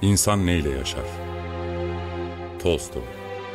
İnsan neyle yaşar? Tolstoy.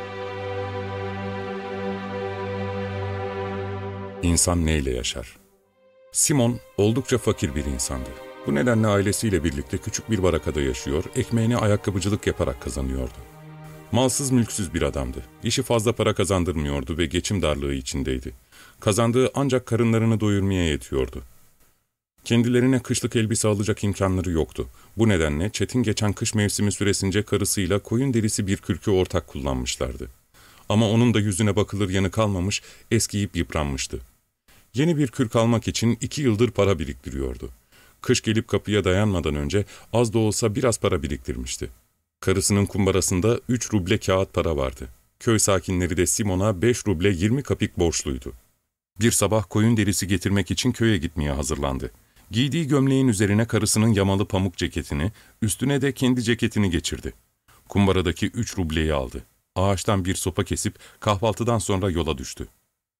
İnsan neyle yaşar? Simon oldukça fakir bir insandı. Bu nedenle ailesiyle birlikte küçük bir barakada yaşıyor, ekmeğini ayakkabıcılık yaparak kazanıyordu. Malsız mülksüz bir adamdı. İşi fazla para kazandırmıyordu ve geçim darlığı içindeydi. Kazandığı ancak karınlarını doyurmaya yetiyordu. Kendilerine kışlık elbise alacak imkanları yoktu. Bu nedenle çetin geçen kış mevsimi süresince karısıyla koyun derisi bir kürkü ortak kullanmışlardı. Ama onun da yüzüne bakılır yanı kalmamış, eskiyip yıpranmıştı. Yeni bir kürk almak için 2 yıldır para biriktiriyordu. Kış gelip kapıya dayanmadan önce az da olsa biraz para biriktirmişti. Karısının kumbarasında 3 ruble kağıt para vardı. Köy sakinleri de Simon'a 5 ruble 20 kapik borçluydu. Bir sabah koyun derisi getirmek için köye gitmeye hazırlandı. Giydiği gömleğin üzerine karısının yamalı pamuk ceketini, üstüne de kendi ceketini geçirdi. Kumbaradaki 3 rubleyi aldı. Ağaçtan bir sopa kesip kahvaltıdan sonra yola düştü.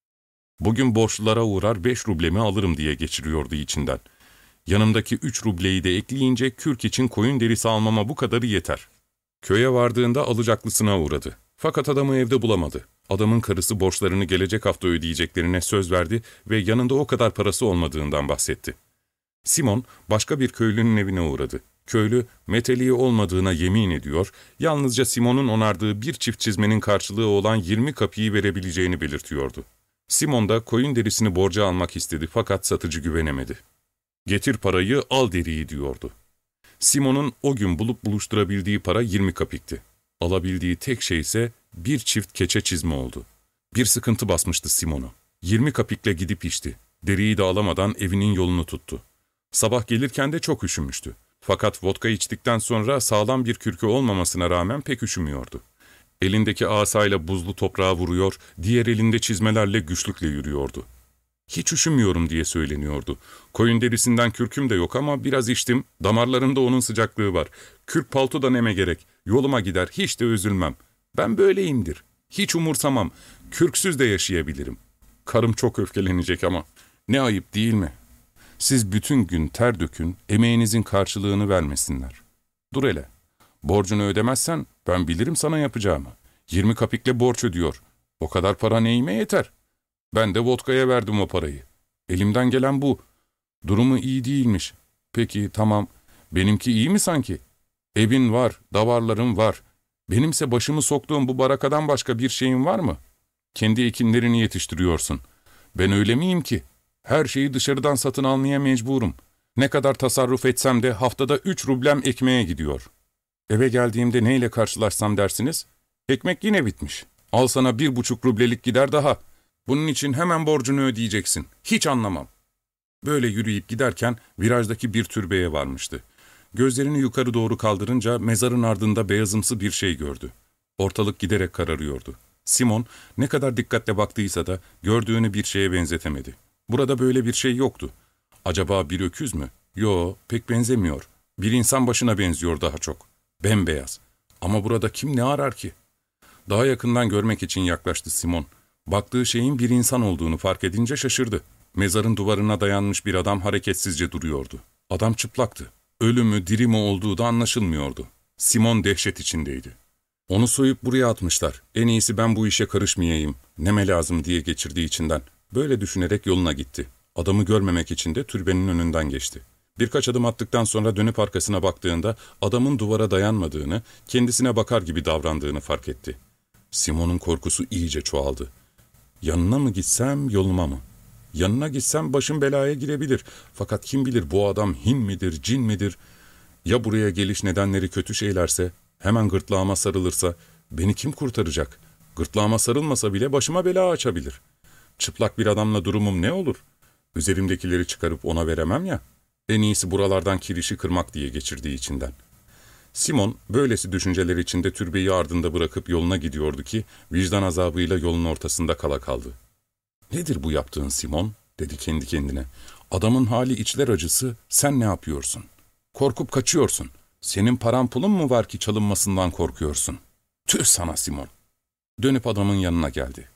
Bugün borçlulara uğrar 5 rublemi alırım diye geçiriyordu içinden. Yanımdaki 3 rubleyi de ekleyince kürk için koyun derisi almama bu kadarı yeter. Köye vardığında alacaklısına uğradı. Fakat adamı evde bulamadı. Adamın karısı borçlarını gelecek hafta ödeyeceklerine söz verdi ve yanında o kadar parası olmadığından bahsetti. Simon başka bir köylünün evine uğradı. Köylü meteliği olmadığına yemin ediyor, yalnızca Simon'un onardığı bir çift çizmenin karşılığı olan 20 kapiyi verebileceğini belirtiyordu. Simon da koyun derisini borca almak istedi fakat satıcı güvenemedi. "Getir parayı, al deriyi," diyordu. Simon'un o gün bulup buluşturabildiği para 20 kapikti. Alabildiği tek şey ise bir çift keçe çizme oldu. Bir sıkıntı basmıştı Simon'u. 20 kapikle gidip içti. Deriyi de alamadan evinin yolunu tuttu. Sabah gelirken de çok üşümüştü. Fakat vodka içtikten sonra sağlam bir kürkü olmamasına rağmen pek üşümüyordu. Elindeki asayla buzlu toprağa vuruyor, diğer elinde çizmelerle güçlükle yürüyordu. "Hiç üşümüyorum," diye söyleniyordu. "Koyun derisinden kürküm de yok ama biraz içtim, damarlarımda onun sıcaklığı var. Kürk paltodan neme gerek, yoluma gider, hiç de üzülmem. Ben böyleyimdir, hiç umursamam, kürksüz de yaşayabilirim. Karım çok öfkelenecek ama ne ayıp değil mi? Siz bütün gün ter dökün, emeğinizin karşılığını vermesinler. Dur hele, borcunu ödemezsen ben bilirim sana yapacağımı. 20 kapikle borç ödüyor, o kadar para neyime yeter? Ben de vodkaya verdim o parayı. Elimden gelen bu. Durumu iyi değilmiş. Peki, tamam. Benimki iyi mi sanki? Evin var, davarların var. Benimse başımı soktuğum bu barakadan başka bir şeyin var mı? Kendi ekinlerini yetiştiriyorsun. Ben öyle miyim ki? Her şeyi dışarıdan satın almaya mecburum. Ne kadar tasarruf etsem de haftada 3 rublem ekmeğe gidiyor. Eve geldiğimde neyle karşılaşsam dersiniz? Ekmek yine bitmiş. Al sana 1,5 rublelik gider daha. Bunun için hemen borcunu ödeyeceksin. Hiç anlamam." Böyle yürüyüp giderken virajdaki bir türbeye varmıştı. Gözlerini yukarı doğru kaldırınca mezarın ardında beyazımsı bir şey gördü. Ortalık giderek kararıyordu. Simon ne kadar dikkatle baktıysa da gördüğünü bir şeye benzetemedi. Burada böyle bir şey yoktu. Acaba bir öküz mü? Yo, pek benzemiyor. Bir insan başına benziyor daha çok. Bembeyaz. Ama burada kim ne arar ki? Daha yakından görmek için yaklaştı Simon. Baktığı şeyin bir insan olduğunu fark edince şaşırdı. Mezarın duvarına dayanmış bir adam hareketsizce duruyordu. Adam çıplaktı. Ölü mü diri mi olduğu da anlaşılmıyordu. Simon dehşet içindeydi. "Onu soyup buraya atmışlar. En iyisi ben bu işe karışmayayım. Neme lazım," diye geçirdiği içinden. Böyle düşünerek yoluna gitti. Adamı görmemek için de türbenin önünden geçti. Birkaç adım attıktan sonra dönüp arkasına baktığında adamın duvara dayanmadığını, kendisine bakar gibi davrandığını fark etti. Simon'un korkusu iyice çoğaldı. Yanına mı gitsem, yoluma mı? Yanına gitsem başım belaya girebilir. Fakat kim bilir bu adam Hin midir, cin midir? Ya buraya geliş nedenleri kötü şeylerse, hemen gırtlağıma sarılırsa, beni kim kurtaracak? Gırtlağıma sarılmasa bile başıma bela açabilir. Çıplak bir adamla durumum ne olur? Üzerimdekileri çıkarıp ona veremem ya. En iyisi buralardan kirişi kırmak diye geçirdiği içinden. Simon, böylesi düşünceler içinde türbeyi ardında bırakıp yoluna gidiyordu ki, vicdan azabıyla yolun ortasında kala kaldı. "Nedir bu yaptığın Simon?" dedi kendi kendine. "Adamın hali içler acısı, sen ne yapıyorsun? Korkup kaçıyorsun. Senin paran pulun mu var ki çalınmasından korkuyorsun? Tüh sana Simon!" Dönüp adamın yanına geldi.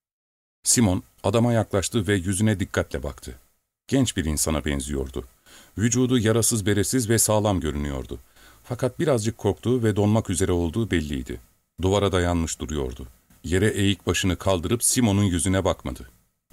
Simon, adama yaklaştı ve yüzüne dikkatle baktı. Genç bir insana benziyordu. Vücudu yarasız beresiz ve sağlam görünüyordu. Fakat birazcık korktuğu ve donmak üzere olduğu belliydi. Duvara dayanmış duruyordu. Yere eğik başını kaldırıp Simon'un yüzüne bakmadı.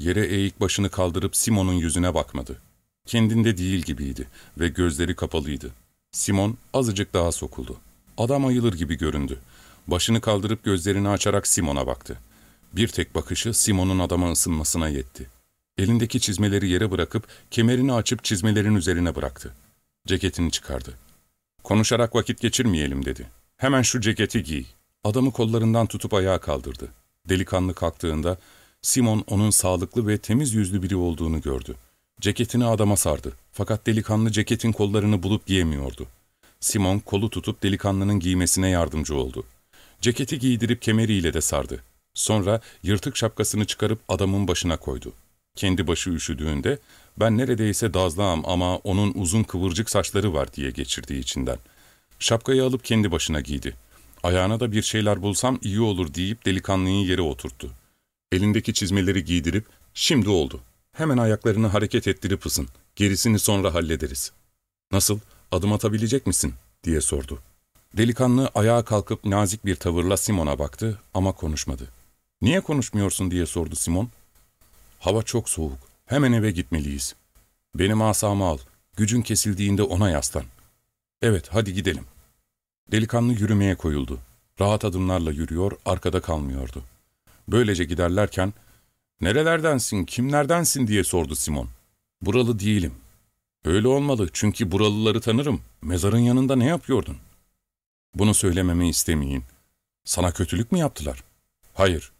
Kendinde değil gibiydi ve gözleri kapalıydı. Simon azıcık daha sokuldu. Adam ayılır gibi göründü. Başını kaldırıp gözlerini açarak Simon'a baktı. Bir tek bakışı Simon'un adama ısınmasına yetti. Elindeki çizmeleri yere bırakıp kemerini açıp çizmelerin üzerine bıraktı. Ceketini çıkardı. "Konuşarak vakit geçirmeyelim," dedi. "Hemen şu ceketi giy." Adamı kollarından tutup ayağa kaldırdı. Delikanlı kalktığında Simon onun sağlıklı ve temiz yüzlü biri olduğunu gördü. Ceketini adama sardı. Fakat delikanlı ceketin kollarını bulup giyemiyordu. Simon kolu tutup delikanlının giymesine yardımcı oldu. Ceketi giydirip kemeriyle de sardı. Sonra yırtık şapkasını çıkarıp adamın başına koydu. Kendi başı üşüdüğünde "Ben neredeyse dazlağım ama onun uzun kıvırcık saçları var," diye geçirdiği içinden. Şapkayı alıp kendi başına giydi. Ayağına da bir şeyler bulsam iyi olur deyip delikanlıyı yere oturttu. Elindeki çizmeleri giydirip "Şimdi oldu. Hemen ayaklarını hareket ettirip ısın. Gerisini sonra hallederiz." "Nasıl, adım atabilecek misin?" diye sordu. Delikanlı ayağa kalkıp nazik bir tavırla Simon'a baktı ama konuşmadı. "Niye konuşmuyorsun?" diye sordu Simon. "Hava çok soğuk. Hemen eve gitmeliyiz. Benim asamı al. Gücün kesildiğinde ona yaslan." "Evet, hadi gidelim." Delikanlı yürümeye koyuldu. Rahat adımlarla yürüyor, arkada kalmıyordu. Böylece giderlerken, "Nerelerdensin, kimlerdensin?" diye sordu Simon. "Buralı değilim." "Öyle olmalı, çünkü buralıları tanırım. Mezarın yanında ne yapıyordun?" "Bunu söylememi istemeyin. Sana kötülük mü yaptılar?" "Hayır.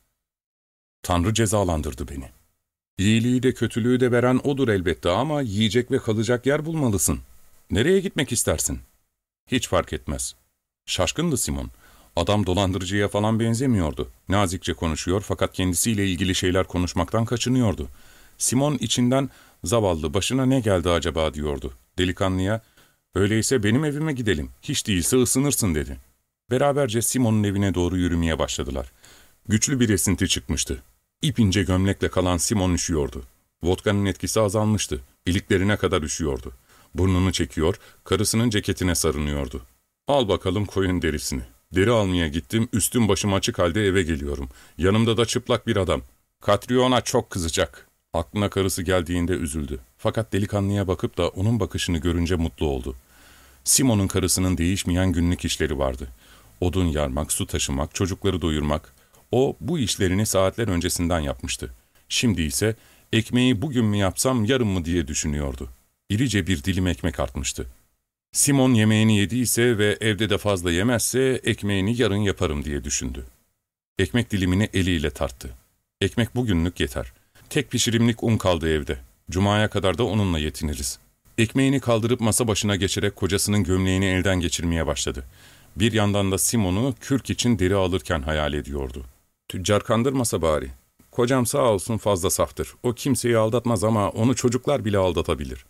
Tanrı cezalandırdı beni." "İyiliği de kötülüğü de veren odur elbette ama yiyecek ve kalacak yer bulmalısın. Nereye gitmek istersin?" "Hiç fark etmez." Şaşkındı Simon. Adam dolandırıcıya falan benzemiyordu. Nazikçe konuşuyor fakat kendisiyle ilgili şeyler konuşmaktan kaçınıyordu. Simon içinden "Zavallı, başına ne geldi acaba?" diyordu. Delikanlıya "Öyleyse benim evime gidelim, hiç değilse ısınırsın," dedi. Beraberce Simon'un evine doğru yürümeye başladılar. Güçlü bir esinti çıkmıştı. İpince gömlekle kalan Simon üşüyordu. Vodkanın etkisi azalmıştı. İliklerine kadar üşüyordu. Burnunu çekiyor, karısının ceketine sarınıyordu. "Al bakalım koyun derisini. Deri almaya gittim, üstüm başım açık halde eve geliyorum. Yanımda da çıplak bir adam. Katriona çok kızacak." Aklına karısı geldiğinde üzüldü. Fakat delikanlıya bakıp da onun bakışını görünce mutlu oldu. Simon'un karısının değişmeyen günlük işleri vardı. Odun yarmak, su taşımak, çocukları doyurmak. O bu işlerini saatler öncesinden yapmıştı. Şimdi ise ekmeği bugün mü yapsam yarın mı diye düşünüyordu. İrice bir dilim ekmek artmıştı. Simon yemeğini yediyse ve evde de fazla yemezse ekmeğini yarın yaparım diye düşündü. Ekmek dilimini eliyle tarttı. Ekmek bugünlük yeter. Tek pişirimlik un kaldı evde. Cuma'ya kadar da onunla yetiniriz. Ekmeğini kaldırıp masa başına geçerek kocasının gömleğini elden geçirmeye başladı. Bir yandan da Simon'u kürk için deri alırken hayal ediyordu. "Tüccar kandırmasa bari. Kocam sağ olsun fazla saftır. O kimseyi aldatmaz ama onu çocuklar bile aldatabilir.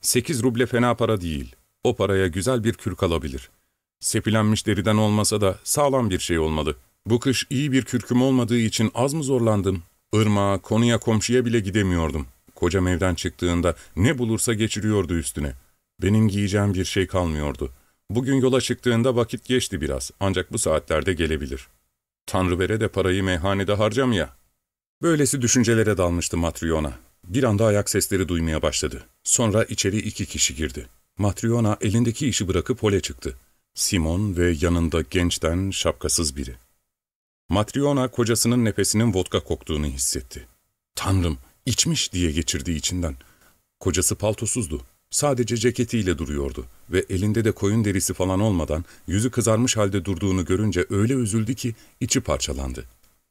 8 ruble fena para değil. O paraya güzel bir kürk alabilir. Sepilenmiş deriden olmasa da sağlam bir şey olmalı. Bu kış iyi bir kürküm olmadığı için az mı zorlandım? Irmağa, konuya komşuya bile gidemiyordum. Kocam evden çıktığında ne bulursa geçiriyordu üstüne. Benim giyeceğim bir şey kalmıyordu. Bugün yola çıktığında vakit geçti biraz, ancak bu saatlerde gelebilir. Tanrı vere de parayı meyhanede harcamaya." Böylesi düşüncelere dalmıştı Matryona. Bir anda ayak sesleri duymaya başladı. Sonra içeri 2 kişi girdi. Matryona elindeki işi bırakıp hole çıktı. Simon ve yanında gençten şapkasız biri. Matryona kocasının nefesinin vodka koktuğunu hissetti. "Tanrım, içmiş," diye geçirdiği içinden. Kocası paltosuzdu. Sadece ceketiyle duruyordu ve elinde de koyun derisi falan olmadan yüzü kızarmış halde durduğunu görünce öyle üzüldü ki içi parçalandı.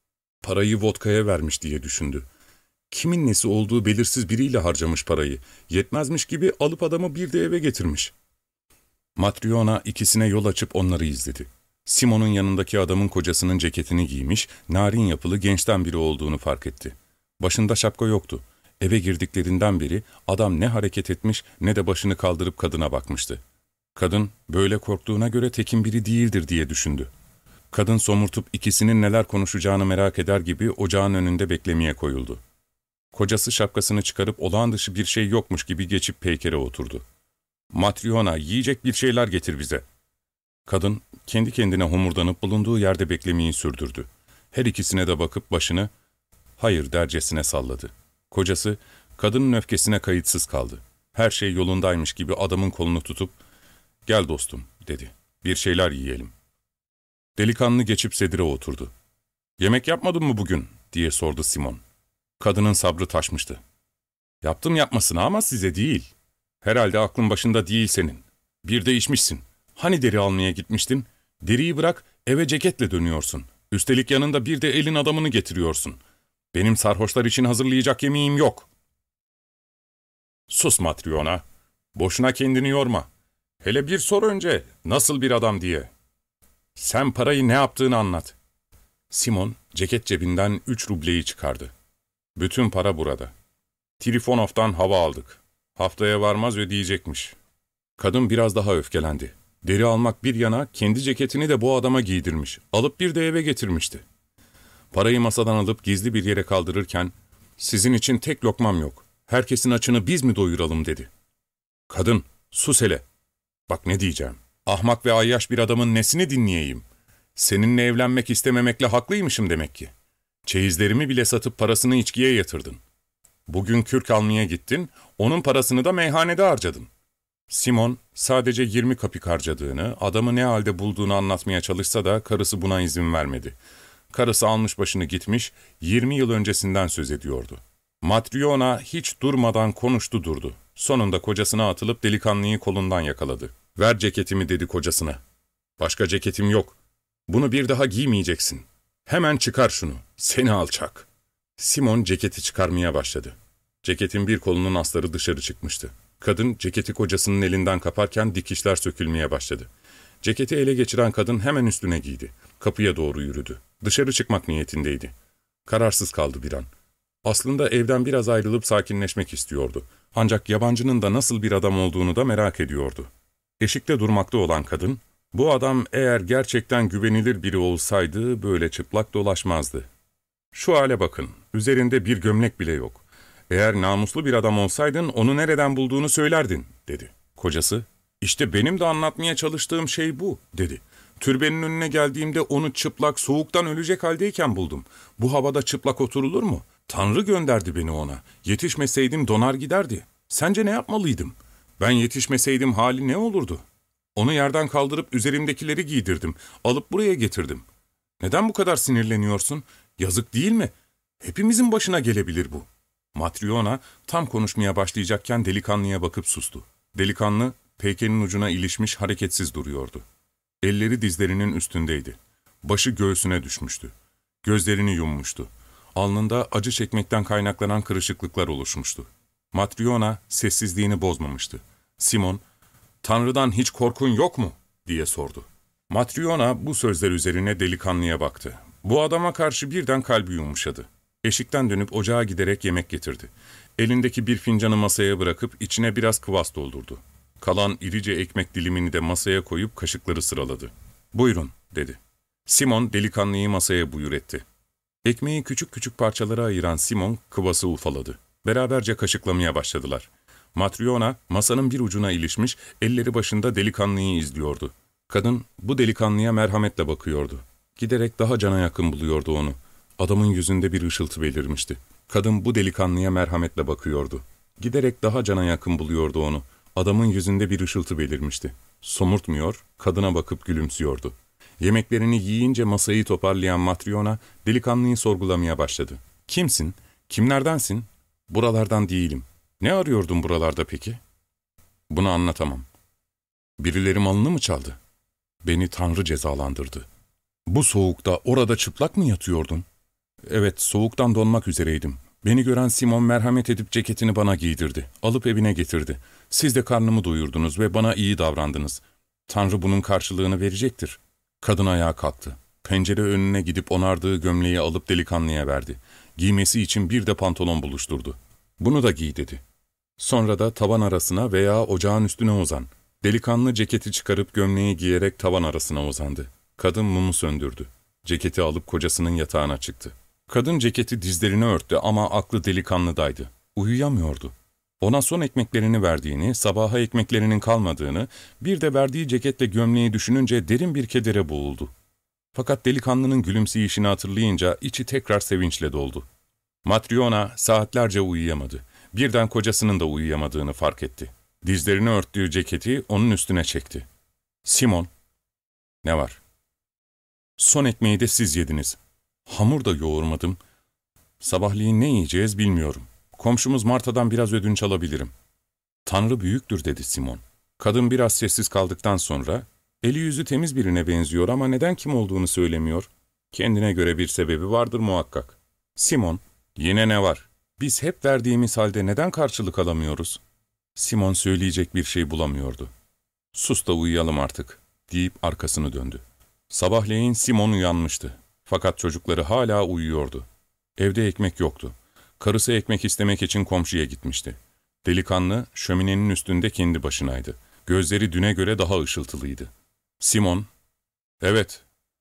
Parayı vodkaya vermiş diye düşündü. Kimin nesi olduğu belirsiz biriyle harcamış parayı. Yetmezmiş gibi alıp adamı bir de eve getirmiş. Matryona ikisine yol açıp onları izledi. Simon'un yanındaki adamın kocasının ceketini giymiş, narin yapılı gençten biri olduğunu fark etti. Başında şapka yoktu. Eve girdiklerinden beri adam ne hareket etmiş ne de başını kaldırıp kadına bakmıştı. Kadın böyle korktuğuna göre tekin biri değildir diye düşündü. Kadın somurtup ikisinin neler konuşacağını merak eder gibi ocağın önünde beklemeye koyuldu. Kocası şapkasını çıkarıp olağan dışı bir şey yokmuş gibi geçip peykere oturdu. "Matryona, yiyecek bir şeyler getir bize." Kadın kendi kendine homurdanıp bulunduğu yerde beklemeyi sürdürdü. Her ikisine de bakıp başını hayır dercesine salladı. Kocası kadının öfkesine kayıtsız kaldı. Her şey yolundaymış gibi adamın kolunu tutup "Gel dostum," dedi. "Bir şeyler yiyelim." Delikanlı geçip sedire oturdu. "Yemek yapmadın mı bugün?" diye sordu Simon. Kadının sabrı taşmıştı. "Yaptım yapmasına ama size değil. Herhalde aklın başında değil senin. Bir de içmişsin. Hani deri almaya gitmiştin? Deriyi bırak, eve ceketle dönüyorsun. Üstelik yanında bir de elin adamını getiriyorsun. Benim sarhoşlar için hazırlayacak yemeğim yok." "Sus Matryona. Boşuna kendini yorma. Hele bir sor önce, nasıl bir adam diye. Sen parayı ne yaptığını anlat." Simon, ceket cebinden 3 rubleyi çıkardı. "Bütün para burada. Trifonov'dan hava aldık. Haftaya varmaz ödeyecekmiş." Kadın biraz daha öfkelendi. Deri almak bir yana kendi ceketini de bu adama giydirmiş. Alıp bir de eve getirmişti. Parayı masadan alıp gizli bir yere kaldırırken "Sizin için tek lokmam yok. Herkesin açını biz mi doyuralım?" dedi. "Kadın, sus hele. Bak ne diyeceğim. Ahmak ve ayyaş bir adamın nesini dinleyeyim? Seninle evlenmek istememekle haklıymışım demek ki. Çeyizlerimi bile satıp parasını içkiye yatırdın. Bugün kürk almaya gittin, onun parasını da meyhanede harcadın." Simon sadece 20 kapik harcadığını, adamı ne halde bulduğunu anlatmaya çalışsa da karısı buna izin vermedi. Karısı almış başını gitmiş, 20 yıl öncesinden söz ediyordu. Matryona hiç durmadan konuştu durdu. Sonunda kocasına atılıp delikanlıyı kolundan yakaladı. "Ver ceketimi," dedi kocasına. "Başka ceketim yok. Bunu bir daha giymeyeceksin. Hemen çıkar şunu, seni alçak." Simon ceketi çıkarmaya başladı. Ceketin bir kolunun astarı dışarı çıkmıştı. Kadın ceketi kocasının elinden kaparken dikişler sökülmeye başladı. Ceketi ele geçiren kadın hemen üstüne giydi. Kapıya doğru yürüdü. Dışarı çıkmak niyetindeydi. Kararsız kaldı bir an. Aslında evden biraz ayrılıp sakinleşmek istiyordu. Ancak yabancının da nasıl bir adam olduğunu da merak ediyordu. Eşikte durmakta olan kadın, bu adam eğer gerçekten güvenilir biri olsaydı böyle çıplak dolaşmazdı. "Şu hale bakın, üzerinde bir gömlek bile yok. Eğer namuslu bir adam olsaydın onu nereden bulduğunu söylerdin," dedi. Kocası, "İşte benim de anlatmaya çalıştığım şey bu," dedi. "Türbenin önüne geldiğimde onu çıplak, soğuktan ölecek haldeyken buldum. Bu havada çıplak oturulur mu? Tanrı gönderdi beni ona. Yetişmeseydim donar giderdi. Sence ne yapmalıydım? Ben yetişmeseydim hali ne olurdu? Onu yerden kaldırıp üzerimdekileri giydirdim. Alıp buraya getirdim. Neden bu kadar sinirleniyorsun? Yazık değil mi? Hepimizin başına gelebilir bu." Matryona tam konuşmaya başlayacakken delikanlıya bakıp sustu. Delikanlı peykenin ucuna ilişmiş hareketsiz duruyordu. Elleri dizlerinin üstündeydi. Başı göğsüne düşmüştü. Gözlerini yummuştu. Alnında acı çekmekten kaynaklanan kırışıklıklar oluşmuştu. Matryona sessizliğini bozmamıştı. Simon, "Tanrı'dan hiç korkun yok mu?" diye sordu. Matryona bu sözler üzerine delikanlıya baktı. Bu adama karşı birden kalbi yumuşadı. Eşikten dönüp ocağa giderek yemek getirdi. Elindeki bir fincanı masaya bırakıp içine biraz kıvas doldurdu. Kalan irice ekmek dilimini de masaya koyup kaşıkları sıraladı. "Buyurun," dedi. Simon delikanlıyı masaya buyur etti. Ekmeği küçük küçük parçalara ayıran Simon kıvası ufaladı. Beraberce kaşıklamaya başladılar. Matryona masanın bir ucuna ilişmiş, elleri başında delikanlıyı izliyordu. Kadın bu delikanlıya merhametle bakıyordu. Giderek daha cana yakın buluyordu onu. Adamın yüzünde bir ışıltı belirmişti. Kadın bu delikanlıya merhametle bakıyordu. Giderek daha cana yakın buluyordu onu. Adamın yüzünde bir ışıltı belirmişti. Somurtmuyor, kadına bakıp gülümsüyordu. Yemeklerini yiyince masayı toparlayan Matryona delikanlıyı sorgulamaya başladı. "Kimsin? Kimlerdensin?" "Buralardan değilim." "Ne arıyordun buralarda peki?" "Bunu anlatamam." "Birileri malını mı çaldı?" "Beni Tanrı cezalandırdı." "Bu soğukta orada çıplak mı yatıyordun?" "Evet, soğuktan donmak üzereydim. Beni gören Simon merhamet edip ceketini bana giydirdi. Alıp evine getirdi. Siz de karnımı doyurdunuz ve bana iyi davrandınız. Tanrı bunun karşılığını verecektir." Kadın ayağa kalktı. Pencere önüne gidip onardığı gömleği alıp delikanlıya verdi. Giymesi için bir de pantolon buluşturdu. "Bunu da giy," dedi. Sonra da tavan arasına veya ocağın üstüne uzan. Delikanlı ceketi çıkarıp gömleği giyerek tavan arasına uzandı. Kadın mumu söndürdü. Ceketi alıp kocasının yatağına çıktı. Kadın ceketi dizlerini örttü ama aklı delikanlıdaydı. Uyuyamıyordu. Ona son ekmeklerini verdiğini, sabaha ekmeklerinin kalmadığını, bir de verdiği ceketle gömleği düşününce derin bir kedere boğuldu. Fakat delikanlının gülümseyişini hatırlayınca içi tekrar sevinçle doldu. Matryona saatlerce uyuyamadı. Birden kocasının da uyuyamadığını fark etti. Dizlerini örttüğü ceketi onun üstüne çekti. ''Simon, ne var?'' ''Son ekmeği de siz yediniz. Hamur da yoğurmadım. Sabahleyin ne yiyeceğiz bilmiyorum. Komşumuz Marta'dan biraz ödünç alabilirim.'' ''Tanrı büyüktür,'' dedi Simon. Kadın biraz sessiz kaldıktan sonra, ''Eli yüzü temiz birine benziyor ama neden kim olduğunu söylemiyor? Kendine göre bir sebebi vardır muhakkak.'' ''Simon, yine ne var? Biz hep verdiğimiz halde neden karşılık alamıyoruz?'' Simon söyleyecek bir şey bulamıyordu. ''Sus da uyuyalım artık,'' deyip arkasını döndü. Sabahleyin Simon uyanmıştı. Fakat çocukları hala uyuyordu. Evde ekmek yoktu. Karısı ekmek istemek için komşuya gitmişti. Delikanlı şöminenin üstünde kendi başınaydı. Gözleri düne göre daha ışıltılıydı. Simon, ''Evet,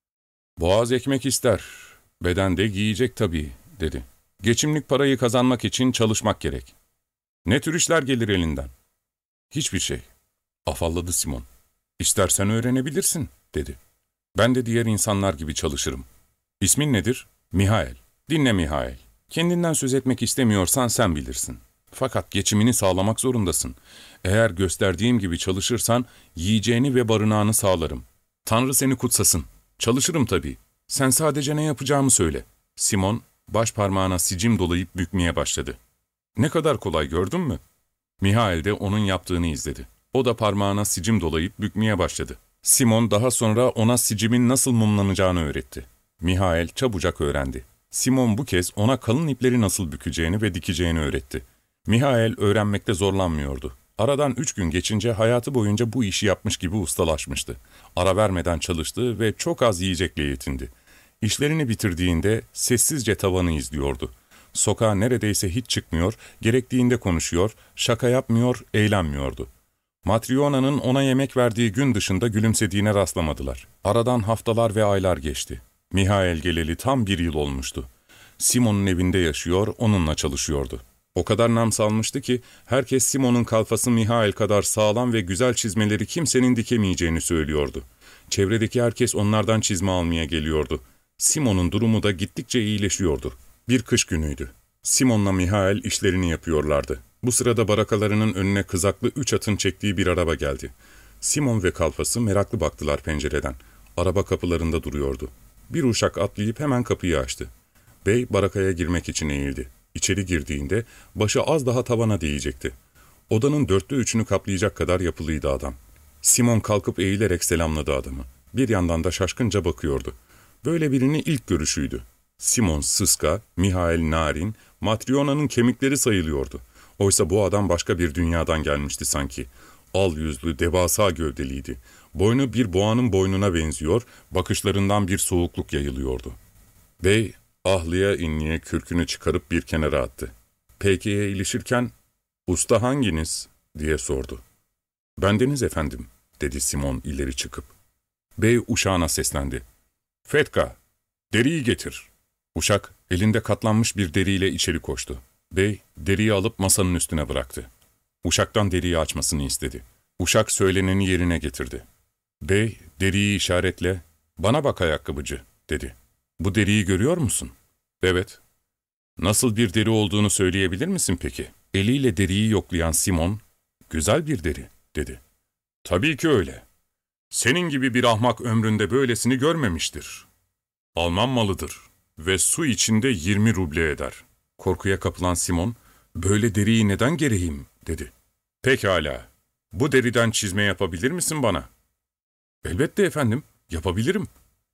boğaz ekmek ister, beden de giyecek tabii,'' dedi. ''Geçimlik parayı kazanmak için çalışmak gerek. Ne tür işler gelir elinden?'' ''Hiçbir şey,'' afalladı Simon. ''İstersen öğrenebilirsin,'' dedi. ''Ben de diğer insanlar gibi çalışırım. İsmin nedir?'' ''Mihail.'' ''Dinle Mihail. Kendinden söz etmek istemiyorsan sen bilirsin. Fakat geçimini sağlamak zorundasın. Eğer gösterdiğim gibi çalışırsan yiyeceğini ve barınağını sağlarım. Tanrı seni kutsasın. Çalışırım tabii. Sen sadece ne yapacağımı söyle.'' Simon baş parmağına sicim dolayıp bükmeye başladı. ''Ne kadar kolay, gördün mü?'' Mihail de onun yaptığını izledi. O da parmağına sicim dolayıp bükmeye başladı. Simon daha sonra ona sicimin nasıl mumlanacağını öğretti. Mihail çabucak öğrendi. Simon bu kez ona kalın ipleri nasıl bükeceğini ve dikeceğini öğretti. Mihail öğrenmekte zorlanmıyordu. Aradan 3 gün geçince hayatı boyunca bu işi yapmış gibi ustalaşmıştı. Ara vermeden çalıştı ve çok az yiyecekle yetindi. İşlerini bitirdiğinde sessizce tavanı izliyordu. Sokağa neredeyse hiç çıkmıyor, gerektiğinde konuşuyor, şaka yapmıyor, eğlenmiyordu. Matryona'nın ona yemek verdiği gün dışında gülümsediğine rastlamadılar. Aradan haftalar ve aylar geçti. Mihail geleli tam 1 yıl olmuştu. Simon'un evinde yaşıyor, onunla çalışıyordu. O kadar nam salmıştı ki herkes Simon'un kalfası Mihail kadar sağlam ve güzel çizmeleri kimsenin dikemeyeceğini söylüyordu. Çevredeki herkes onlardan çizme almaya geliyordu. Simon'un durumu da gittikçe iyileşiyordu. Bir kış günüydü. Simon'la Mihail işlerini yapıyorlardı. Bu sırada barakalarının önüne kızaklı 3 atın çektiği bir araba geldi. Simon ve kalfası meraklı baktılar pencereden. Araba kapılarında duruyordu. Bir uşak atlayıp hemen kapıyı açtı. Bey barakaya girmek için eğildi. İçeri girdiğinde başı az daha tavana değecekti. Odanın 3'ünü kaplayacak kadar yapılıydı adam. Simon kalkıp eğilerek selamladı adamı. Bir yandan da şaşkınca bakıyordu. Böyle birini ilk görüşüydü. Simon sıska, Mihail narin, Matryona'nın kemikleri sayılıyordu. Oysa bu adam başka bir dünyadan gelmişti sanki. Al yüzlü, devasa gövdeliydi. Boynu bir boğanın boynuna benziyor, bakışlarından bir soğukluk yayılıyordu. Bey, ahlıya inliye kürkünü çıkarıp bir kenara attı. Peyki'ye ilişirken, ''Usta hanginiz?'' diye sordu. ''Bendeniz efendim,'' dedi Simon ileri çıkıp. Bey uşağına seslendi. ''Fetka, deriyi getir.'' Uşak elinde katlanmış bir deriyle içeri koştu. Bey deriyi alıp masanın üstüne bıraktı. Uşaktan deriyi açmasını istedi. Uşak söyleneni yerine getirdi. Bey deriyi işaretle ''Bana bak ayakkabıcı'' dedi. ''Bu deriyi görüyor musun?'' ''Evet.'' ''Nasıl bir deri olduğunu söyleyebilir misin peki?'' Eliyle deriyi yoklayan Simon ''Güzel bir deri'' dedi. ''Tabii ki öyle. Senin gibi bir ahmak ömründe böylesini görmemiştir. Alman malıdır ve su içinde 20 ruble eder.'' Korkuya kapılan Simon, ''Böyle deriyi neden gereyim?'' dedi. ''Pekala, bu deriden çizme yapabilir misin bana?'' ''Elbette efendim, yapabilirim.''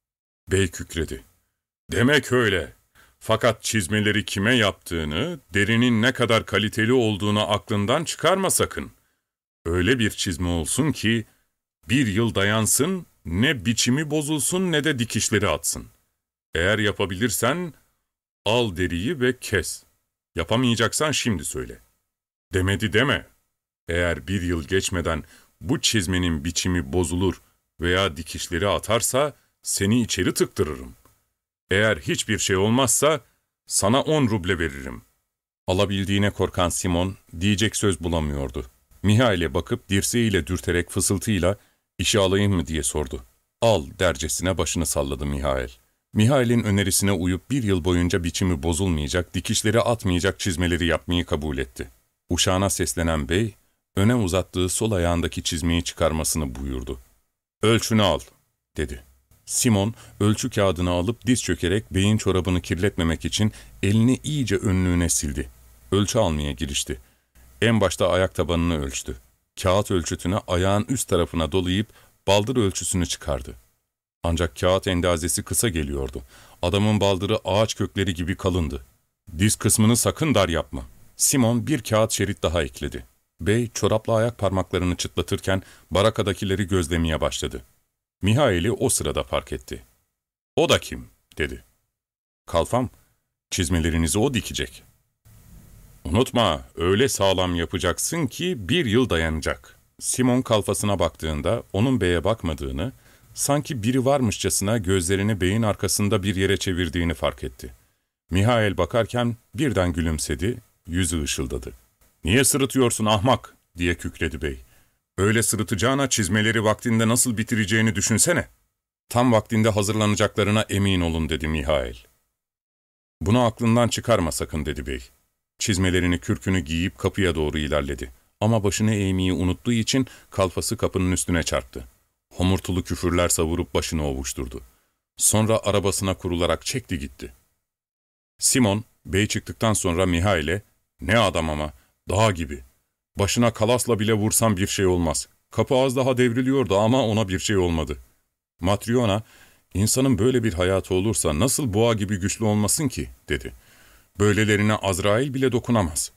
Bey kükredi. ''Demek öyle. Fakat çizmeleri kime yaptığını, derinin ne kadar kaliteli olduğunu aklından çıkarma sakın. Öyle bir çizme olsun ki, 1 yıl dayansın, ne biçimi bozulsun ne de dikişleri atsın. Eğer yapabilirsen, al deriyi ve kes. Yapamayacaksan şimdi söyle. Demedi deme. Eğer 1 yıl geçmeden bu çizmenin biçimi bozulur veya dikişleri atarsa seni içeri tıktırırım. Eğer hiçbir şey olmazsa sana 10 ruble veririm. Alabildiğine korkan Simon diyecek söz bulamıyordu. Mihail'e bakıp dirseğiyle dürterek fısıltıyla "İşi alayım mı?" diye sordu. "Al" dercesine başını salladı Mihail. Mihail'in önerisine uyup bir yıl boyunca biçimi bozulmayacak, dikişleri atmayacak çizmeleri yapmayı kabul etti. Uşağına seslenen bey, öne uzattığı sol ayağındaki çizmeyi çıkarmasını buyurdu. "Ölçünü al," dedi. Simon, ölçü kağıdını alıp diz çökerek beyin çorabını kirletmemek için elini iyice önlüğüne sildi. Ölçü almaya girişti. En başta ayak tabanını ölçtü. Kağıt ölçütünü ayağın üst tarafına dolayıp baldır ölçüsünü çıkardı. Ancak kağıt endazesi kısa geliyordu. Adamın baldırı ağaç kökleri gibi kalındı. "Diz kısmını sakın dar yapma." Simon bir kağıt şerit daha ekledi. Bey çorapla ayak parmaklarını çıtlatırken barakadakileri gözlemeye başladı. Mihail'i o sırada fark etti. "O da kim?" dedi. "Kalfam, çizmelerinizi o dikecek. Unutma, öyle sağlam yapacaksın ki bir yıl dayanacak." Simon kalfasına baktığında onun beye bakmadığını, sanki biri varmışçasına gözlerini beyin arkasında bir yere çevirdiğini fark etti. Mihail bakarken birden gülümsedi, yüzü ışıldadı. "Niye sırıtıyorsun ahmak?" diye kükredi bey. "Öyle sırıtacağına çizmeleri vaktinde nasıl bitireceğini düşünsene." "Tam vaktinde hazırlanacaklarına emin olun," dedi Mihail. "Bunu aklından çıkarma sakın," dedi bey. Çizmelerini kürkünü giyip kapıya doğru ilerledi. Ama başını eğmeyi unuttuğu için kalfası kapının üstüne çarptı. Homurtulu küfürler savurup başını ovuşturdu. Sonra arabasına kurularak çekti gitti. Simon, bey çıktıktan sonra Mihail'e, "Ne adam ama, dağ gibi. Başına kalasla bile vursam bir şey olmaz. Kapı az daha devriliyordu ama ona bir şey olmadı." Matryona, "İnsanın böyle bir hayatı olursa nasıl boğa gibi güçlü olmasın ki?" dedi. "Böylelerine Azrail bile dokunamaz."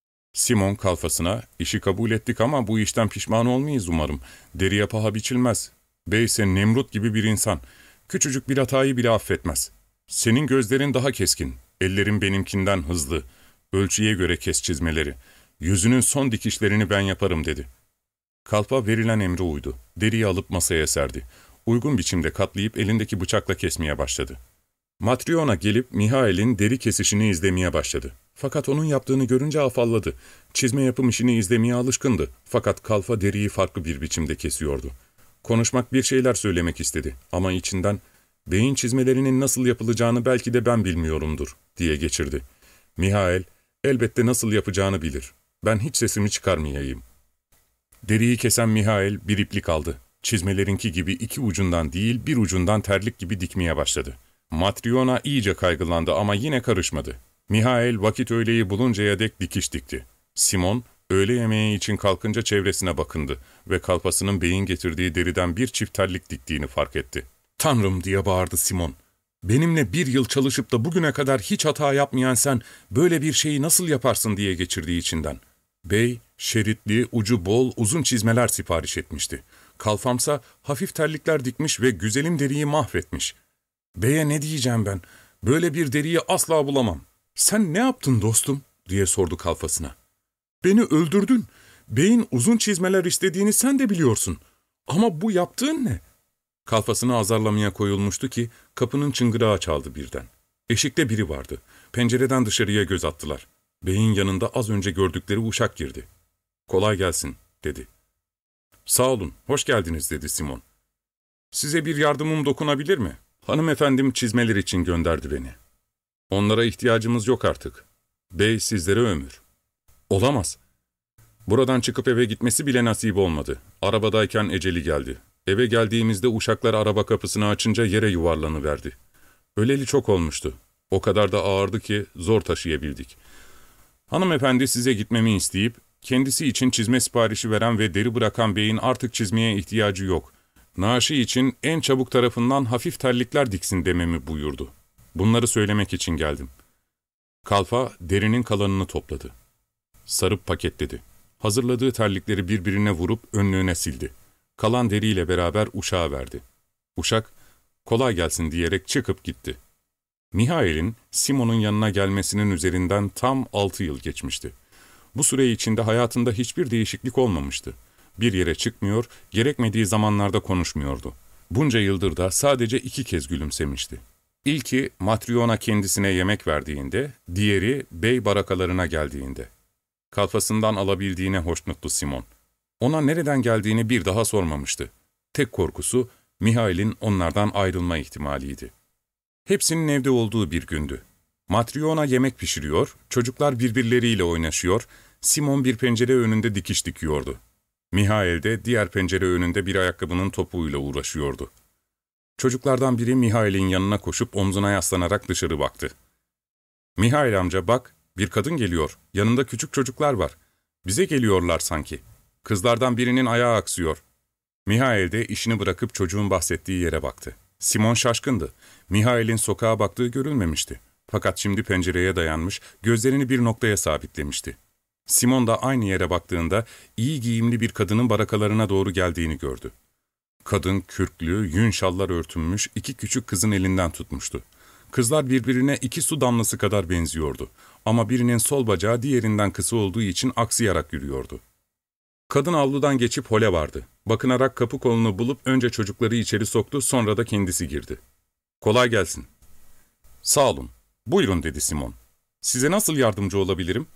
Simon kalfasına, "İşi kabul ettik ama bu işten pişman olmayız umarım. Deriye paha biçilmez. Bey ise Nemrut gibi bir insan. Küçücük bir hatayı bile affetmez. Senin gözlerin daha keskin, ellerin benimkinden hızlı. Ölçüye göre kes çizmeleri. Yüzünün son dikişlerini ben yaparım," dedi. Kalpa verilen emre uydu. Deriyi alıp masaya serdi. Uygun biçimde katlayıp elindeki bıçakla kesmeye başladı. Matryona gelip Mihail'in deri kesişini izlemeye başladı. Fakat onun yaptığını görünce afalladı. Çizme yapım işini izlemeye alışkındı. Fakat kalfa deriyi farklı bir biçimde kesiyordu. Konuşmak, bir şeyler söylemek istedi. Ama içinden, "Beyin çizmelerinin nasıl yapılacağını belki de ben bilmiyorumdur," diye geçirdi. Mihail, "Elbette nasıl yapacağını bilir. Ben hiç sesimi çıkarmayayım." Deriyi kesen Mihail bir iplik aldı. Çizmelerinki gibi iki ucundan değil, bir ucundan terlik gibi dikmeye başladı. Matryona iyice kaygılandı ama yine karışmadı. Mihail vakit öğleyi buluncaya dek dikiş dikti. Simon, öğle yemeği için kalkınca çevresine bakındı ve kalfasının beyin getirdiği deriden bir çift terlik diktiğini fark etti. "Tanrım!" diye bağırdı Simon. "Benimle bir yıl çalışıp da bugüne kadar hiç hata yapmayan sen, böyle bir şeyi nasıl yaparsın?" diye geçirdiği içinden. Bey, şeritli, ucu bol, uzun çizmeler sipariş etmişti. Kalfamsa hafif terlikler dikmiş ve güzelim deriyi mahvetmiş. "Beye ne diyeceğim ben? Böyle bir deriyi asla bulamam." "Sen ne yaptın dostum?" diye sordu kalfasına. "Beni öldürdün. Beyin uzun çizmeler istediğini sen de biliyorsun. Ama bu yaptığın ne?" Kalfasını azarlamaya koyulmuştu ki kapının çıngırağı çaldı birden. Eşikte biri vardı. Pencereden dışarıya göz attılar. Beyin yanında az önce gördükleri uşak girdi. "Kolay gelsin," dedi. "Sağ olun, hoş geldiniz," dedi Simon. "Size bir yardımım dokunabilir mi? Hanımefendim çizmeler için gönderdi beni." "Onlara ihtiyacımız yok artık. Bey sizlere ömür." "Olamaz." "Buradan çıkıp eve gitmesi bile nasip olmadı. Arabadayken eceli geldi. Eve geldiğimizde uşaklar araba kapısını açınca yere yuvarlanıverdi. Öleli çok olmuştu. O kadar da ağırdı ki zor taşıyabildik. Hanımefendi size gitmemi isteyip, kendisi için çizme siparişi veren ve deri bırakan beyin artık çizmeye ihtiyacı yok. Naaşı için en çabuk tarafından hafif terlikler diksin dememi buyurdu. Bunları söylemek için geldim." Kalfa derinin kalanını topladı. Sarıp paketledi. Hazırladığı terlikleri birbirine vurup önlüğüne sildi. Kalan deriyle beraber uşağa verdi. Uşak, "Kolay gelsin," diyerek çıkıp gitti. Mihail'in Simon'un yanına gelmesinin üzerinden tam 6 yıl geçmişti. Bu süre içinde hayatında hiçbir değişiklik olmamıştı. Bir yere çıkmıyor, gerekmediği zamanlarda konuşmuyordu. Bunca yıldır da sadece 2 kez gülümsemişti. İlki Matryona kendisine yemek verdiğinde, diğeri bey barakalarına geldiğinde. Kalfasından alabildiğine hoşnuttu Simon. Ona nereden geldiğini bir daha sormamıştı. Tek korkusu Mihail'in onlardan ayrılma ihtimaliydi. Hepsinin evde olduğu bir gündü. Matryona yemek pişiriyor, çocuklar birbirleriyle oynaşıyor, Simon bir pencere önünde dikiş dikiyordu. Mihail de diğer pencere önünde bir ayakkabının topuğuyla uğraşıyordu. Çocuklardan biri Mihail'in yanına koşup omzuna yaslanarak dışarı baktı. ''Mihail amca bak, bir kadın geliyor, yanında küçük çocuklar var. Bize geliyorlar sanki. Kızlardan birinin ayağı aksıyor.'' Mihail de işini bırakıp çocuğun bahsettiği yere baktı. Simon şaşkındı. Mihail'in sokağa baktığı görülmemişti. Fakat şimdi pencereye dayanmış, gözlerini bir noktaya sabitlemişti. Simon da aynı yere baktığında iyi giyimli bir kadının barakalarına doğru geldiğini gördü. Kadın kürklü, yün şallar örtünmüş, iki küçük kızın elinden tutmuştu. Kızlar birbirine 2 su damlası kadar benziyordu. Ama birinin sol bacağı diğerinden kısa olduğu için aksayarak yürüyordu. Kadın avludan geçip hole vardı. Bakınarak kapı kolunu bulup önce çocukları içeri soktu, sonra da kendisi girdi. ''Kolay gelsin.'' ''Sağ olun. Buyurun.'' dedi Simon. ''Size nasıl yardımcı olabilirim?''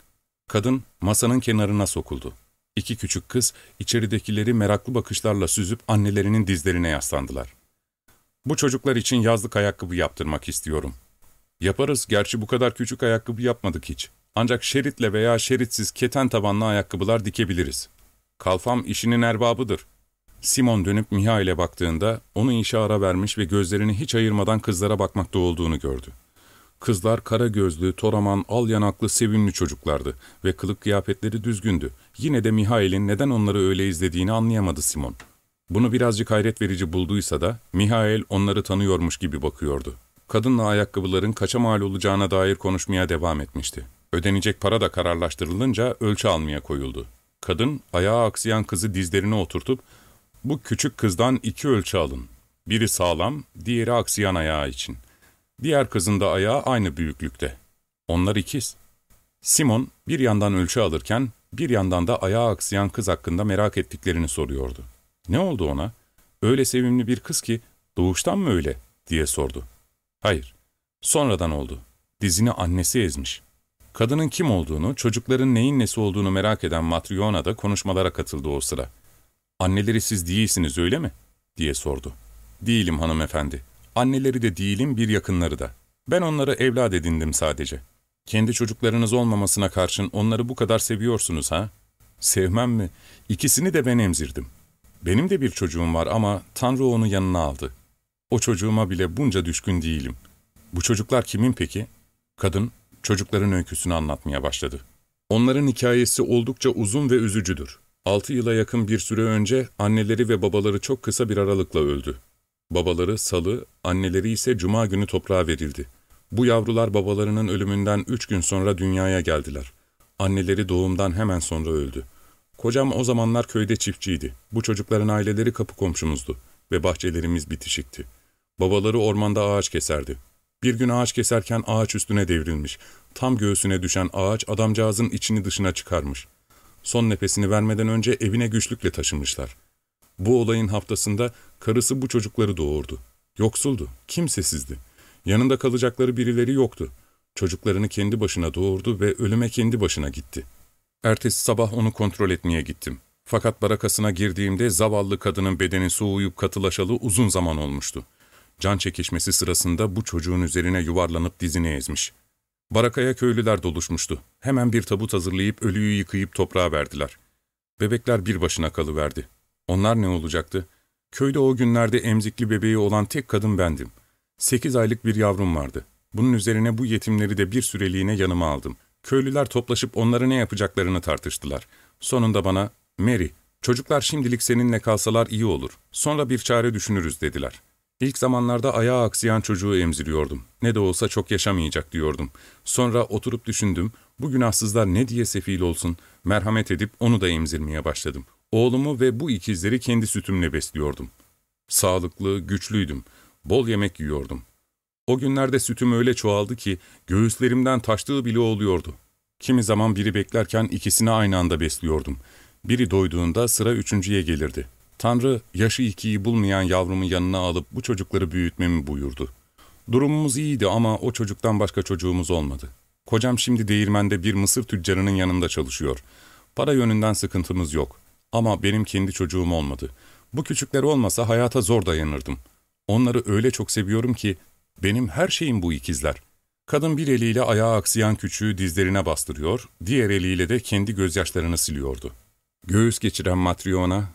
Kadın masanın kenarına sokuldu. 2 küçük kız içeridekileri meraklı bakışlarla süzüp annelerinin dizlerine yaslandılar. ''Bu çocuklar için yazlık ayakkabı yaptırmak istiyorum.'' ''Yaparız, gerçi bu kadar küçük ayakkabı yapmadık hiç. Ancak şeritle veya şeritsiz keten tabanlı ayakkabılar dikebiliriz. Kalfam işinin erbabıdır.'' Simon dönüp Mihail'e baktığında onu işe ara vermiş ve gözlerini hiç ayırmadan kızlara bakmakta olduğunu gördü. Kızlar kara gözlü, toraman, al yanaklı, sevimli çocuklardı ve kılık kıyafetleri düzgündü. Yine de Mihail'in neden onları öyle izlediğini anlayamadı Simon. Bunu birazcık hayret verici bulduysa da Mihail onları tanıyormuş gibi bakıyordu. Kadınla ayakkabıların kaça mal olacağına dair konuşmaya devam etmişti. Ödenecek para da kararlaştırılınca ölçü almaya koyuldu. Kadın ayağa aksayan kızı dizlerine oturtup ''Bu küçük kızdan 2 ölçü alın. Biri sağlam, diğeri aksayan ayağı için. Diğer kızın da ayağı aynı büyüklükte. Onlar ikiz.'' Simon bir yandan ölçü alırken bir yandan da ayağı aksayan kız hakkında merak ettiklerini soruyordu. ''Ne oldu ona? Öyle sevimli bir kız ki doğuştan mı öyle?'' diye sordu. ''Hayır, sonradan oldu. Dizini annesi ezmiş.'' Kadının kim olduğunu, çocukların neyin nesi olduğunu merak eden Matryona da konuşmalara katıldı o sıra. ''Anneleri siz değilsiniz öyle mi?'' diye sordu. ''Değilim hanımefendi. Anneleri de değilim, bir yakınları da. Ben onları evlat edindim sadece. Kendi çocuklarınız olmamasına karşın onları bu kadar seviyorsunuz ha? Sevmem mi? İkisini de ben emzirdim. Benim de bir çocuğum var ama Tanrı onu yanına aldı. O çocuğuma bile bunca düşkün değilim. Bu çocuklar kimin peki?'' Kadın çocukların öyküsünü anlatmaya başladı. Onların hikayesi oldukça uzun ve üzücüdür. 6 yıla yakın bir süre önce anneleri ve babaları çok kısa bir aralıkla öldü. Babaları salı, anneleri ise cuma günü toprağa verildi. Bu yavrular babalarının ölümünden 3 gün sonra dünyaya geldiler. Anneleri doğumdan hemen sonra öldü. Kocam o zamanlar köyde çiftçiydi. Bu çocukların aileleri kapı komşumuzdu ve bahçelerimiz bitişikti. Babaları ormanda ağaç keserdi. Bir gün ağaç keserken ağaç üstüne devrilmiş. Tam göğsüne düşen ağaç adamcağızın içini dışına çıkarmış. Son nefesini vermeden önce evine güçlükle taşımışlar. Bu olayın haftasında karısı bu çocukları doğurdu. Yoksuldu, kimsesizdi. Yanında kalacakları birileri yoktu. Çocuklarını kendi başına doğurdu ve ölüme kendi başına gitti. Ertesi sabah onu kontrol etmeye gittim. Fakat barakasına girdiğimde zavallı kadının bedeni soğuyup katılaşalı uzun zaman olmuştu. Can çekişmesi sırasında bu çocuğun üzerine yuvarlanıp dizini ezmiş. Barakaya köylüler doluşmuştu. Hemen bir tabut hazırlayıp ölüyü yıkayıp toprağa verdiler. Bebekler bir başına kalıverdi. Onlar ne olacaktı? Köyde o günlerde emzikli bebeği olan tek kadın bendim. 8 aylık bir yavrum vardı. Bunun üzerine bu yetimleri de bir süreliğine yanıma aldım. Köylüler toplaşıp onları ne yapacaklarını tartıştılar. Sonunda bana, ''Mary, çocuklar şimdilik seninle kalsalar iyi olur. Sonra bir çare düşünürüz.'' dediler. İlk zamanlarda ayağı aksayan çocuğu emziriyordum. Ne de olsa çok yaşamayacak diyordum. Sonra oturup düşündüm, bu günahsızlar ne diye sefil olsun, merhamet edip onu da emzirmeye başladım. Oğlumu ve bu ikizleri kendi sütümle besliyordum. Sağlıklı, güçlüydüm. Bol yemek yiyordum. O günlerde sütüm öyle çoğaldı ki göğüslerimden taştığı bile oluyordu. Kimi zaman biri beklerken ikisini aynı anda besliyordum. Biri doyduğunda sıra üçüncüye gelirdi. Tanrı, yaşı 2'yi bulmayan yavrumu yanına alıp bu çocukları büyütmemi buyurdu. Durumumuz iyiydi ama o çocuktan başka çocuğumuz olmadı. Kocam şimdi değirmende bir mısır tüccarının yanında çalışıyor. Para yönünden sıkıntımız yok. Ama benim kendi çocuğum olmadı. Bu küçükler olmasa hayata zor dayanırdım. Onları öyle çok seviyorum ki benim her şeyim bu ikizler. Kadın bir eliyle ayağı aksayan küçüğü dizlerine bastırıyor, diğer eliyle de kendi gözyaşlarını siliyordu. Göğüs geçiren Matryona,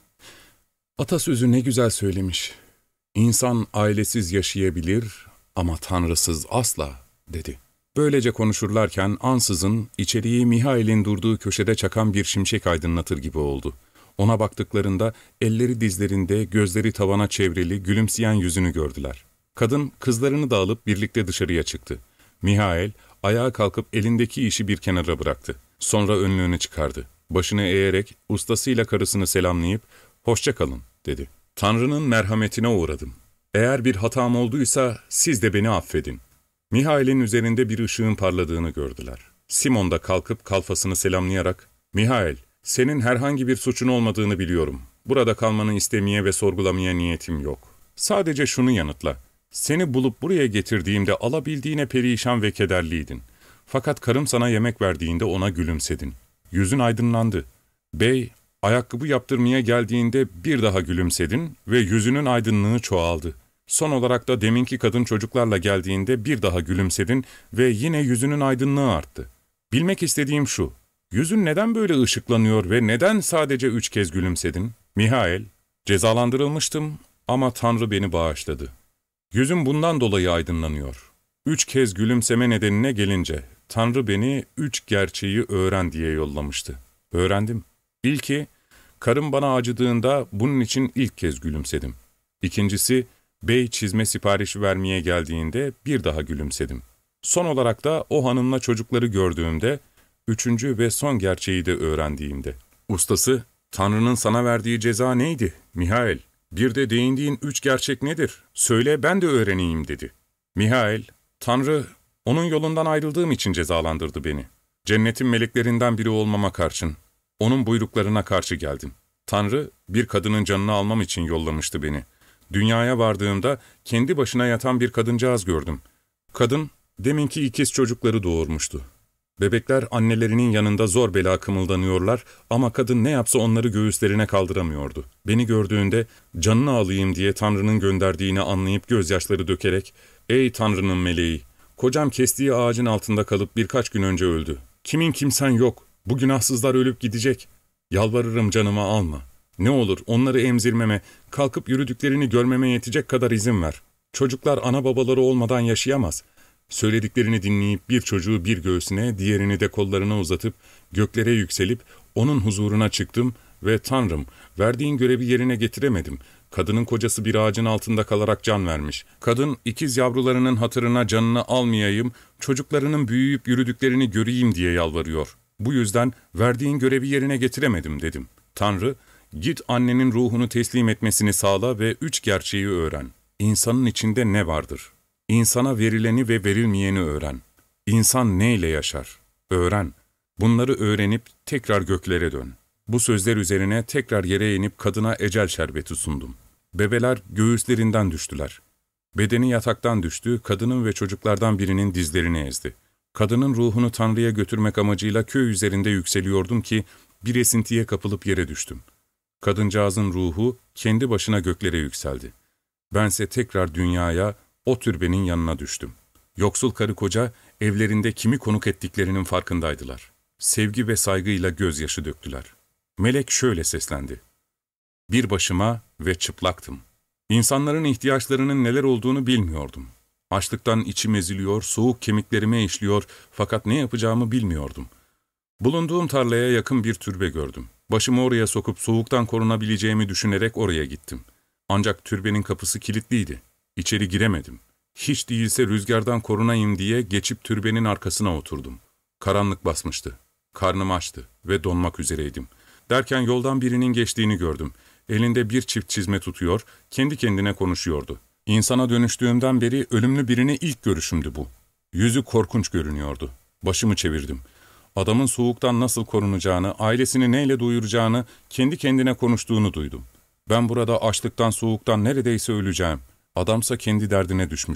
"Atasözü ne güzel söylemiş. İnsan ailesiz yaşayabilir ama tanrısız asla," dedi. Böylece konuşurlarken ansızın içeriği Mihail'in durduğu köşede çakan bir şimşek aydınlatır gibi oldu. Ona baktıklarında elleri dizlerinde, gözleri tavana çevrili, gülümseyen yüzünü gördüler. Kadın kızlarını da alıp birlikte dışarıya çıktı. Mihail ayağa kalkıp elindeki işi bir kenara bıraktı. Sonra önlüğünü çıkardı. Başını eğerek ustasıyla karısını selamlayıp "Hoşça kalın," dedi. "Tanrı'nın merhametine uğradım. Eğer bir hatam olduysa siz de beni affedin." Mihail'in üzerinde bir ışığın parladığını gördüler. Simon da kalkıp kalfasını selamlayarak, "Mihail, senin herhangi bir suçun olmadığını biliyorum. Burada kalmanı istemeye ve sorgulamaya niyetim yok. Sadece şunu yanıtla. Seni bulup buraya getirdiğimde alabildiğine perişan ve kederliydin. Fakat karım sana yemek verdiğinde ona gülümsedin. Yüzün aydınlandı. Bey, ayakkabı yaptırmaya geldiğinde bir daha gülümsedin ve yüzünün aydınlığı çoğaldı. Son olarak da deminki kadın çocuklarla geldiğinde bir daha gülümsedin ve yine yüzünün aydınlığı arttı. Bilmek istediğim şu, yüzün neden böyle ışıklanıyor ve neden sadece 3 kez gülümsedin?" "Mihail, cezalandırılmıştım ama Tanrı beni bağışladı. Yüzüm bundan dolayı aydınlanıyor. 3 kez gülümseme nedenine gelince, Tanrı beni 3 gerçeği öğren diye yollamıştı. Öğrendim. İlki, karım bana acıdığında bunun için ilk kez gülümsedim. İkincisi, bey çizme siparişi vermeye geldiğinde bir daha gülümsedim. Son olarak da o hanımla çocukları gördüğümde, üçüncü ve son gerçeği de öğrendiğimde. Ustası, Tanrı'nın sana verdiği ceza neydi, Mihail? Bir de değindiğin 3 gerçek nedir? Söyle ben de öğreneyim," dedi. Mihail, "Tanrı, onun yolundan ayrıldığım için cezalandırdı beni. Cennetin meleklerinden biri olmama karşın, onun buyruklarına karşı geldim. Tanrı, bir kadının canını almam için yollamıştı beni. Dünyaya vardığımda kendi başına yatan bir kadıncağız gördüm. Kadın, deminki ikiz çocukları doğurmuştu. Bebekler annelerinin yanında zor bela kımıldanıyorlar ama kadın ne yapsa onları göğüslerine kaldıramıyordu. Beni gördüğünde canını alayım diye Tanrı'nın gönderdiğini anlayıp gözyaşları dökerek, ''Ey Tanrı'nın meleği, kocam kestiği ağacın altında kalıp birkaç gün önce öldü. Kimin kimsen yok, bu günahsızlar ölüp gidecek. Yalvarırım canımı alma. Ne olur onları emzirmeme, kalkıp yürüdüklerini görmeme yetecek kadar izin ver. Çocuklar ana babaları olmadan yaşayamaz.'' Söylediklerini dinleyip bir çocuğu bir göğsüne, diğerini de kollarına uzatıp göklere yükselip onun huzuruna çıktım ve ''Tanrım, verdiğin görevi yerine getiremedim. Kadının kocası bir ağacın altında kalarak can vermiş. Kadın ikiz yavrularının hatırına canını almayayım, çocuklarının büyüyüp yürüdüklerini göreyim diye yalvarıyor. Bu yüzden verdiğin görevi yerine getiremedim," dedim. Tanrı, "Git annenin ruhunu teslim etmesini sağla ve 3 gerçeği öğren. İnsanın içinde ne vardır? İnsana verileni ve verilmeyeni öğren. İnsan neyle yaşar? Öğren. Bunları öğrenip tekrar göklere dön." Bu sözler üzerine tekrar yere inip kadına ecel şerbeti sundum. Bebeler göğüslerinden düştüler. Bedeni yataktan düştü, kadının ve çocuklardan birinin dizlerini ezdi. Kadının ruhunu Tanrı'ya götürmek amacıyla köy üzerinde yükseliyordum ki bir esintiye kapılıp yere düştüm. Kadıncağızın ruhu kendi başına göklere yükseldi. Bense tekrar dünyaya, o türbenin yanına düştüm. Yoksul karı koca evlerinde kimi konuk ettiklerinin farkındaydılar. Sevgi ve saygıyla gözyaşı döktüler. Melek şöyle seslendi. "Bir başıma ve çıplaktım. İnsanların ihtiyaçlarının neler olduğunu bilmiyordum. Açlıktan içim eziliyor, soğuk kemiklerime işliyor fakat ne yapacağımı bilmiyordum. Bulunduğum tarlaya yakın bir türbe gördüm. Başımı oraya sokup soğuktan korunabileceğimi düşünerek oraya gittim. Ancak türbenin kapısı kilitliydi. İçeri giremedim. Hiç değilse rüzgardan korunayım diye geçip türbenin arkasına oturdum. Karanlık basmıştı. Karnım açtı ve donmak üzereydim. Derken yoldan birinin geçtiğini gördüm. Elinde bir çift çizme tutuyor, kendi kendine konuşuyordu. İnsana dönüştüğümden beri ölümlü birine ilk görüşümdü bu. Yüzü korkunç görünüyordu. Başımı çevirdim. Adamın soğuktan nasıl korunacağını, ailesini neyle doyuracağını, kendi kendine konuştuğunu duydum. Ben burada açlıktan, soğuktan neredeyse öleceğim. Adamsa kendi derdine düşmüş.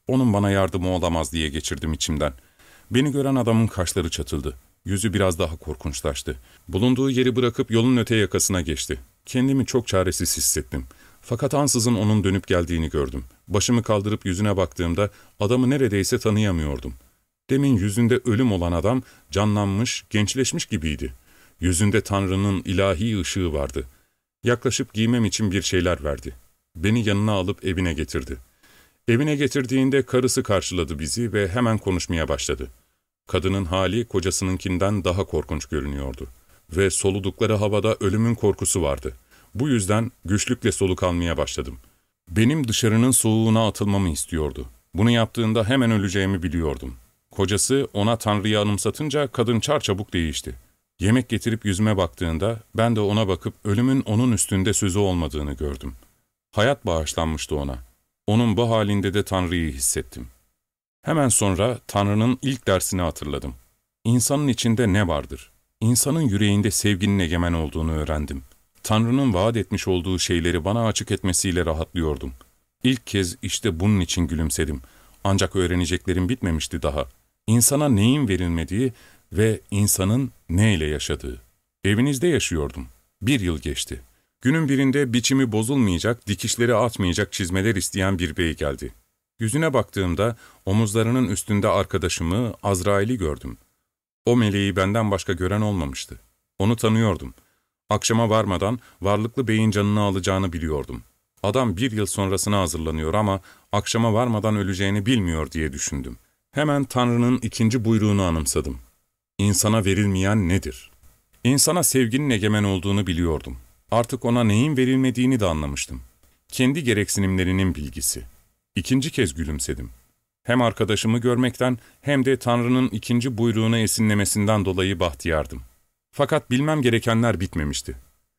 onun bana yardımı olamaz diye geçirdim içimden. Beni gören adamın kaşları çatıldı. Yüzü biraz daha korkunçlaştı. Bulunduğu yeri bırakıp yolun öte yakasına geçti. Kendimi çok çaresiz hissettim. Fakat ansızın onun dönüp geldiğini gördüm. Başımı kaldırıp yüzüne baktığımda adamı neredeyse tanıyamıyordum. Demin yüzünde ölüm olan adam canlanmış, gençleşmiş gibiydi. Yüzünde Tanrı'nın ilahi ışığı vardı. Yaklaşıp giymem için bir şeyler verdi. Beni yanına alıp evine getirdi. Evine getirdiğinde karısı karşıladı bizi ve hemen konuşmaya başladı. Kadının hali kocasınınkinden daha korkunç görünüyordu. Ve soludukları havada ölümün korkusu vardı. Bu yüzden güçlükle soluk almaya başladım. Benim dışarının soğuğuna atılmamı istiyordu. Bunu yaptığında hemen öleceğimi biliyordum. Kocası ona Tanrı'yı anımsatınca kadın çarçabuk değişti. Yemek getirip yüzüme baktığında ben de ona bakıp ölümün onun üstünde sözü olmadığını gördüm. Hayat bağışlanmıştı ona. Onun bu halinde de Tanrı'yı hissettim. Hemen sonra Tanrı'nın ilk dersini hatırladım. İnsanın içinde ne vardır? İnsanın yüreğinde sevginin egemen olduğunu öğrendim. Tanrı'nın vaat etmiş olduğu şeyleri bana açık etmesiyle rahatlıyordum. İlk kez işte bunun için gülümsedim. Ancak öğreneceklerim bitmemişti daha. İnsana neyin verilmediği ve insanın neyle yaşadığı. Evinizde yaşıyordum. 1 yıl geçti. Günün birinde biçimi bozulmayacak, dikişleri atmayacak çizmeler isteyen bir bey geldi. Yüzüne baktığımda omuzlarının üstünde arkadaşımı, Azrail'i gördüm. O meleği benden başka gören olmamıştı. Onu tanıyordum. Akşama varmadan varlıklı beyin canını alacağını biliyordum. Adam 1 yıl sonrasına hazırlanıyor ama akşama varmadan öleceğini bilmiyor diye düşündüm. Hemen Tanrı'nın 2. buyruğunu anımsadım. İnsana verilmeyen nedir? İnsana sevginin egemen olduğunu biliyordum. Artık ona neyin verilmediğini de anlamıştım. Kendi gereksinimlerinin bilgisi. 2. kez gülümsedim. Hem arkadaşımı görmekten hem de Tanrı'nın 2. buyruğunu esinlemesinden dolayı bahtiyardım. Fakat bilmem gerekenler bitmemişti.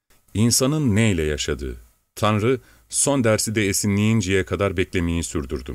İnsanın neyle yaşadığı. Tanrı son dersi de esinleyinceye kadar beklemeyi sürdürdüm.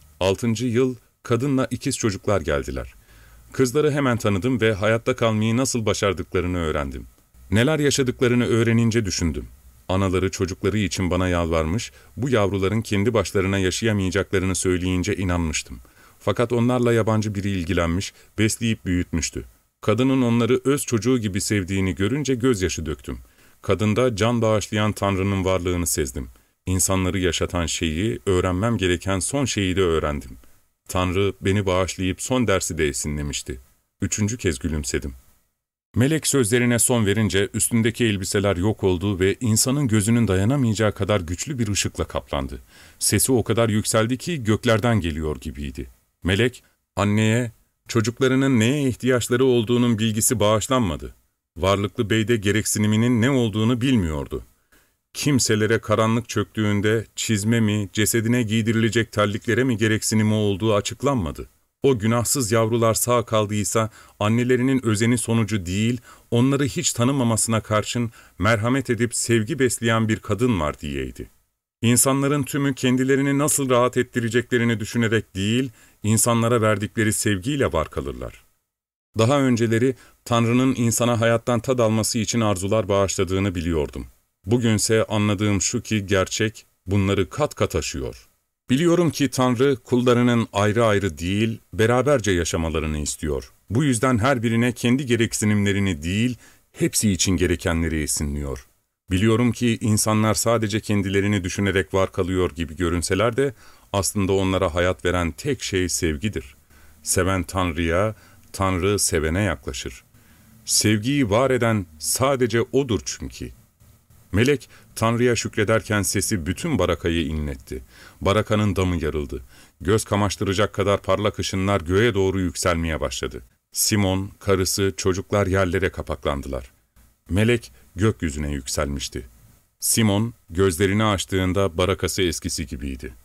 6. yıl kadınla ikiz çocuklar geldiler. Kızları hemen tanıdım ve hayatta kalmayı nasıl başardıklarını öğrendim. Neler yaşadıklarını öğrenince düşündüm. Anaları çocukları için bana yalvarmış, bu yavruların kendi başlarına yaşayamayacaklarını söyleyince inanmıştım. Fakat onlarla yabancı biri ilgilenmiş, besleyip büyütmüştü. Kadının onları öz çocuğu gibi sevdiğini görünce gözyaşı döktüm. Kadında can bağışlayan Tanrı'nın varlığını sezdim. İnsanları yaşatan şeyi, öğrenmem gereken son şeyi de öğrendim. Tanrı beni bağışlayıp son dersi de esinlemişti. 3. kez gülümsedim. Melek sözlerine son verince üstündeki elbiseler yok oldu ve insanın gözünün dayanamayacağı kadar güçlü bir ışıkla kaplandı. Sesi o kadar yükseldi ki göklerden geliyor gibiydi. Melek, anneye, çocuklarının neye ihtiyaçları olduğunun bilgisi bağışlanmadı. Varlıklı beyde gereksiniminin ne olduğunu bilmiyordu. Kimselere karanlık çöktüğünde çizme mi, cesedine giydirilecek terliklere mi gereksinimi olduğu açıklanmadı. O günahsız yavrular sağ kaldıysa annelerinin özeni sonucu değil, onları hiç tanımamasına karşın merhamet edip sevgi besleyen bir kadın var diyeydi. İnsanların tümü kendilerini nasıl rahat ettireceklerini düşünerek değil, insanlara verdikleri sevgiyle var kalırlar. Daha önceleri Tanrı'nın insana hayattan tad alması için arzular bağışladığını biliyordum. Bugünse anladığım şu ki gerçek bunları kat kat aşıyor. Biliyorum ki Tanrı kullarının ayrı ayrı değil, beraberce yaşamalarını istiyor. Bu yüzden her birine kendi gereksinimlerini değil, hepsi için gerekenleri esinliyor. Biliyorum ki insanlar sadece kendilerini düşünerek var kalıyor gibi görünseler de aslında onlara hayat veren tek şey sevgidir. Seven Tanrı'ya, Tanrı sevene yaklaşır. Sevgiyi var eden sadece O'dur çünkü. Melek, Tanrı'ya şükrederken sesi bütün barakayı inletti. Barakanın damı yarıldı. Göz kamaştıracak kadar parlak ışınlar göğe doğru yükselmeye başladı. Simon, karısı, çocuklar yerlere kapaklandılar. Melek gökyüzüne yükselmişti. Simon gözlerini açtığında barakası eskisi gibiydi.